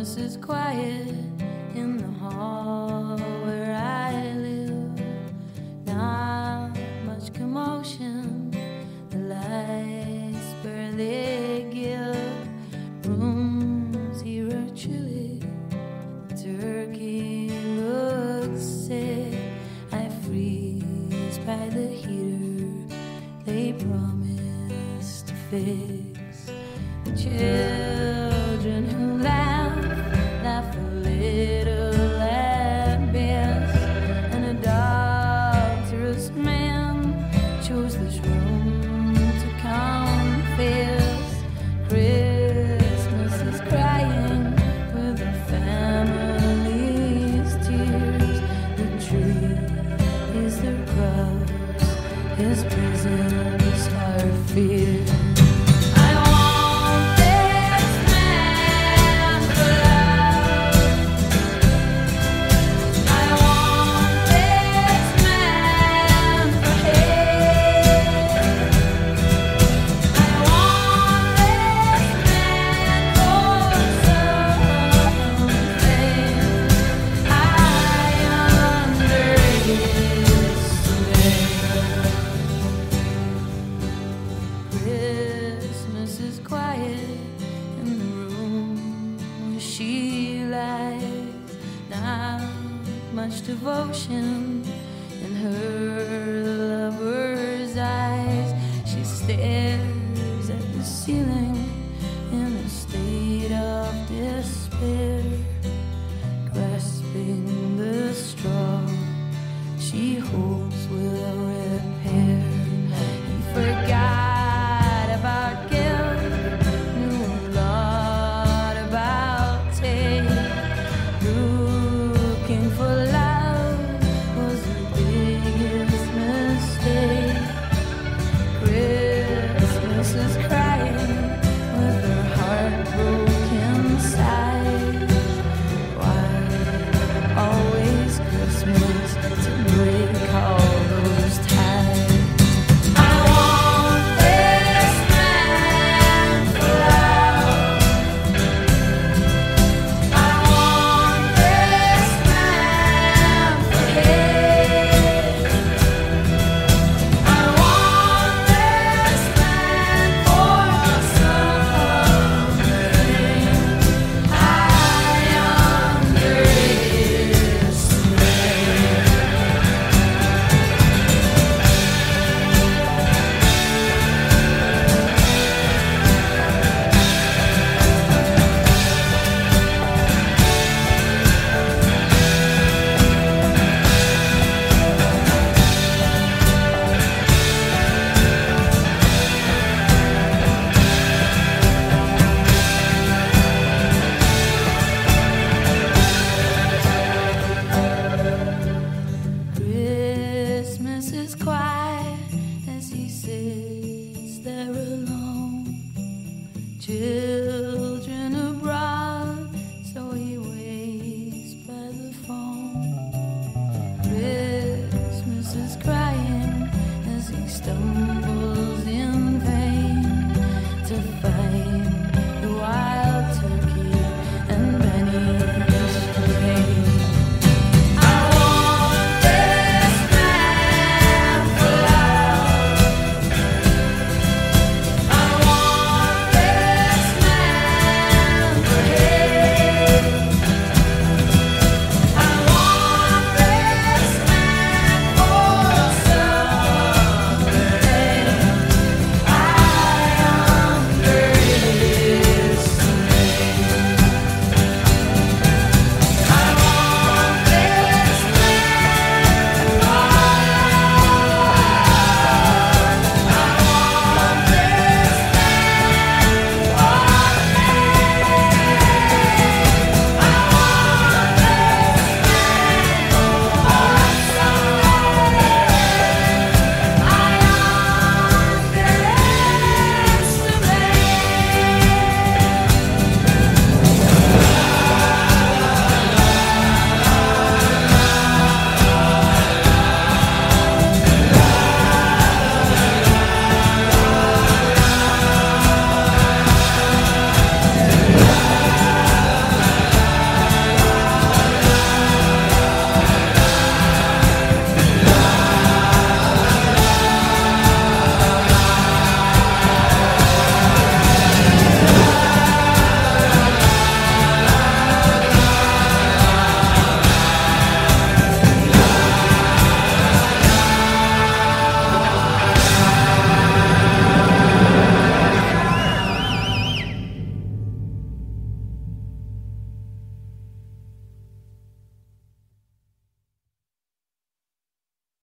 Christmas is quiet in the hall where I live. Not much commotion, the lights barely give. Rooms here are chilly, turkey looks sick. I freeze by the heater they promised to fix. The children who laugh a little at best, and a doctor's man chose this room to confess. Christmas is crying with the family's tears. The tree is their cross, his prison's our fear. Christmas is quiet in the room where she lies. Not much devotion in her lover's eyes. She stares at the ceiling in a state of despair, grasping the straw she hopes will repair. He forgot about guilt, knew a lot about taste. Looking for love was the biggest mistake. Christmas is crying with her heart broken side. Why always Christmas to break all those ties? I want this man for love. I want this man for hate. I want this man for something I Christmas is quiet as he sits there alone.